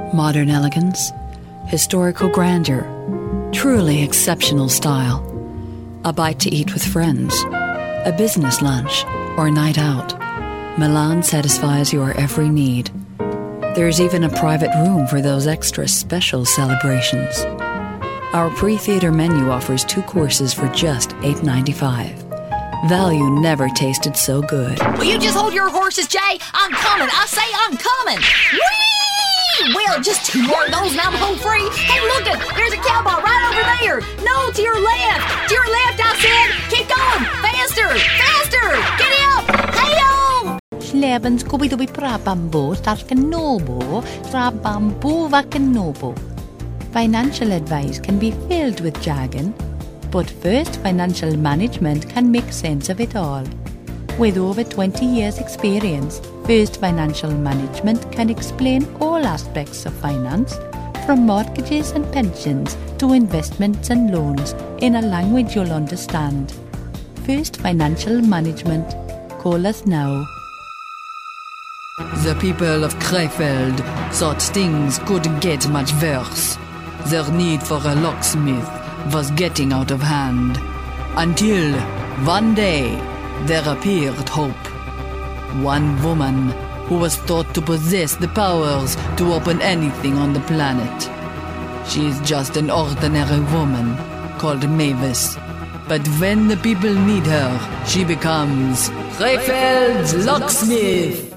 Modern elegance, historical grandeur, truly exceptional style. A bite to eat with friends, a business lunch, or night out. Milan satisfies your every need. There's even a private room for those extra special celebrations. Our pre-theater menu offers 2 courses for just $8.95. Value never tasted so good. Will you just hold your horses, Jay? I'm coming. I say I'm coming. Whee! Well, just 2 more of those and I'm home free. Hey, look it. There's a cowboy right over there. No, to your left. To your left, I said. Keep going. Faster. Faster. Get up. Hey-o! Levens kubi-dubi pra-bambo, tar-kanobo, tra-bambo-va-kanobo. Financial advice can be filled with jargon, but First Financial Management can make sense of it all. With over 20 years' experience, First Financial Management can explain all aspects of finance, from mortgages and pensions to investments and loans, in a language you'll understand. First Financial Management. Call us now. The people of Krefeld thought things couldn't get much worse. Their need for a locksmith was getting out of hand. Until one day there appeared hope. One woman who was thought to possess the powers to open anything on the planet. She's just an ordinary woman called Mavis. But when the people need her, she becomes Krefeld's locksmith.